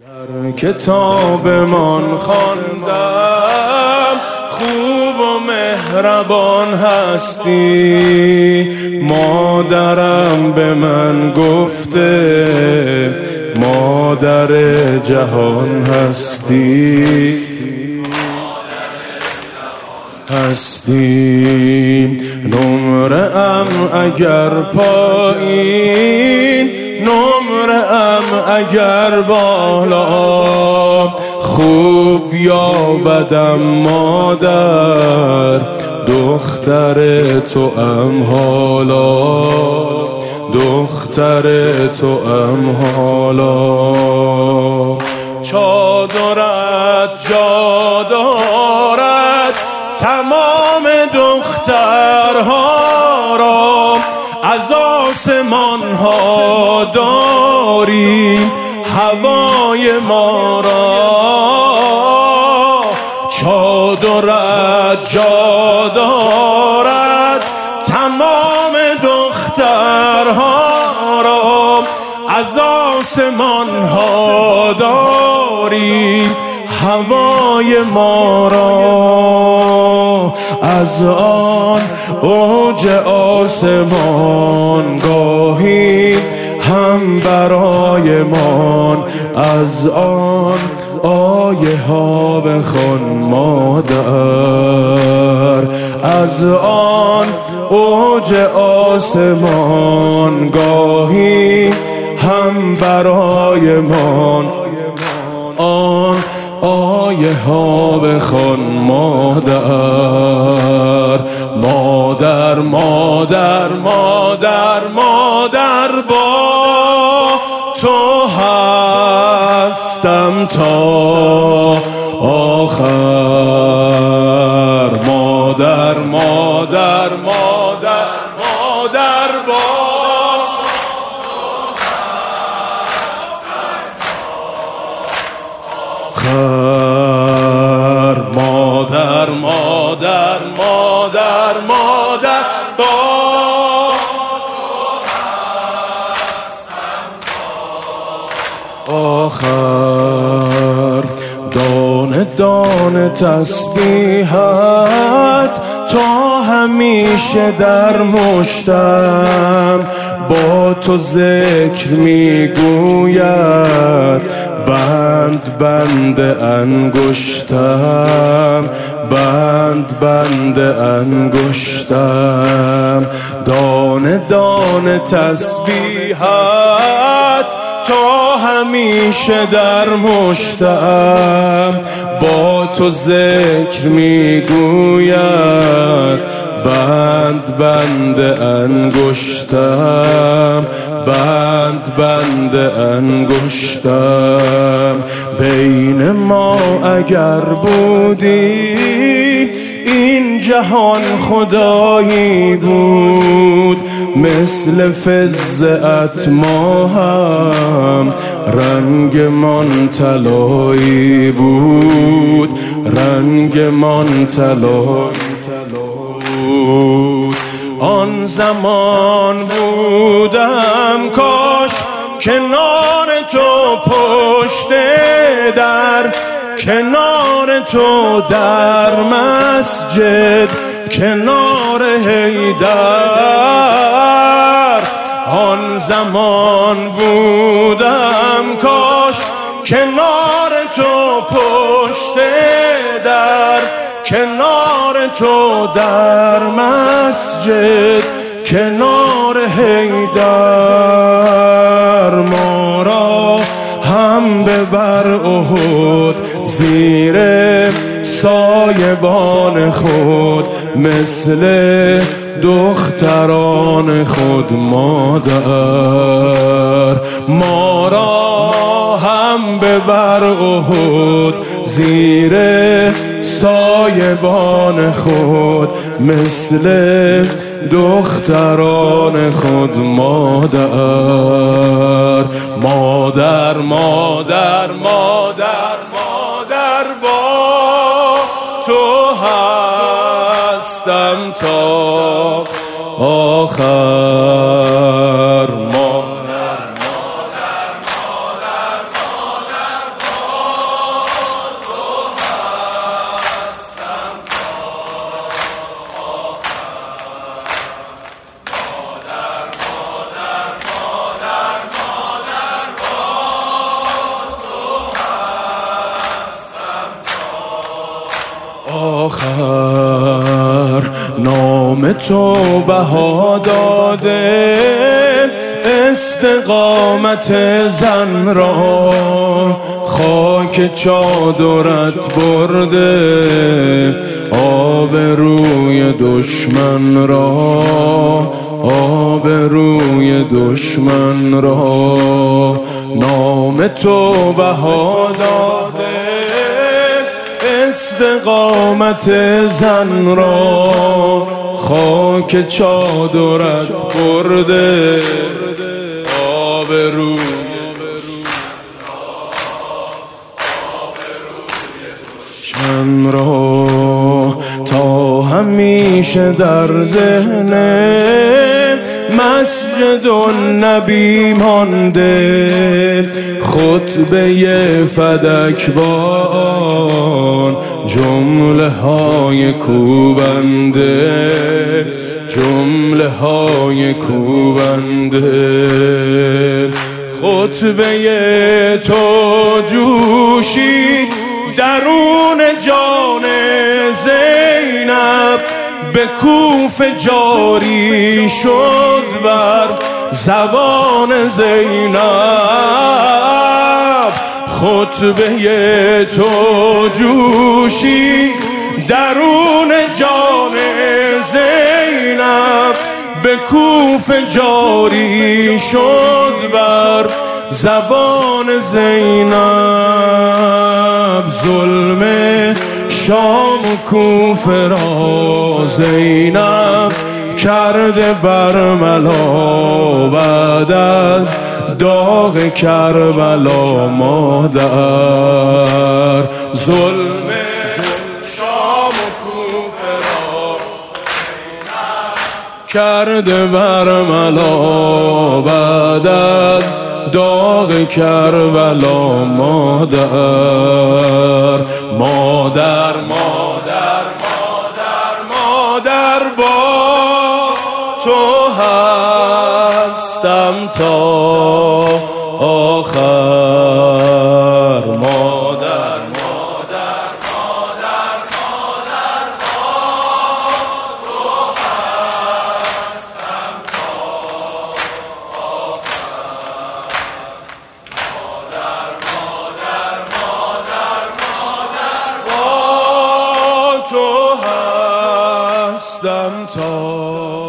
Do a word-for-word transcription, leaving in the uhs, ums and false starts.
در کتابمان خواندم خوب و مهربان هستی، مادرم به من گفته مادر جهان هستی. هستی نمره ام اگر پایین، نمره ام اگر بالا، خوب یا بدم مادر دختر تو ام حالا، دختر تو ام حالا. چادرت جا دارد تمام دخترها را، از آسمان ها داریم هوای ما را. چادرت جا دارد تمام دخترها را، از آسمان ها داریم هوای ما را. از آن اوج آسمان گاهی هم برایمان، از آن آیه ها بخوان مادر. از آن اوج آسمان گاهی هم برایمان، آن آیه ها بخوان مادر. مادر مادر مادر مادر با تو هستم تا آخر. مادر مادر مادر مادر با آخر. مادر مادر مادر مادر با آخر. دانه دانه تسبیحت تا همیشه در مشتم، با تو ذکر میگوید بند بند انگشتم، بند بند انگشتم. دانه دانه تسبیحت تا همیشه در مشتم، با تو ذکر میگوید بند بند انگشتم، بند بند انگشتم. بین ما اگر بودی این جهان خدایی بود، مثل فضت ما هم رنگ من طلایی بود، رنگ من طلایی بود. آن زمان بودم کاش کنار تو پشت در، کنار تو در مسجد، کنار حیدر. آن زمان بودم کاش کنار تو پشت در، کنار تو در مسجد، کنار حیدر. ما را هم ببر احد زیر سایبان خود، مثل دختران خود مادر. ما را هم ببر احد زیر سایبان خود، مثل دختران خود مادر. مادر مادر مادر مادر با تو هستم تا آخر. مادر مادر مادر مادر آخر نام تو بها داده استقامت زن را، خاک چادرت برده آبروی دشمن را، آبروی دشمن را. نام تو بها داده استقامت زن را، خاک چادرت برده آبروی دشمن را. تا همیشه در ذهن مسجد النبی مانده خطبه فدکبان، جمله های کوبنده، جمله های کوبنده. خطبه تو جوشید درون جان زینب، به کوف جاری شد بر زبان زینب. خطبه تو جوشی درون جان زینب، به کوف جاری شد بر زبان زینب. ظلم شام و کوفه را زینب کرده برملا، بعد از داغ کربلا مادر. ظلم شام و کوفه را زینب کرده برملا، بعد از داغ کربلا مادر. مادر مادر مادر مادر با تو هستم تا آخر. مادر مادر مادر مادر با تو هستم تا آخر. مادر مادر مادر مادر با تو هستم تا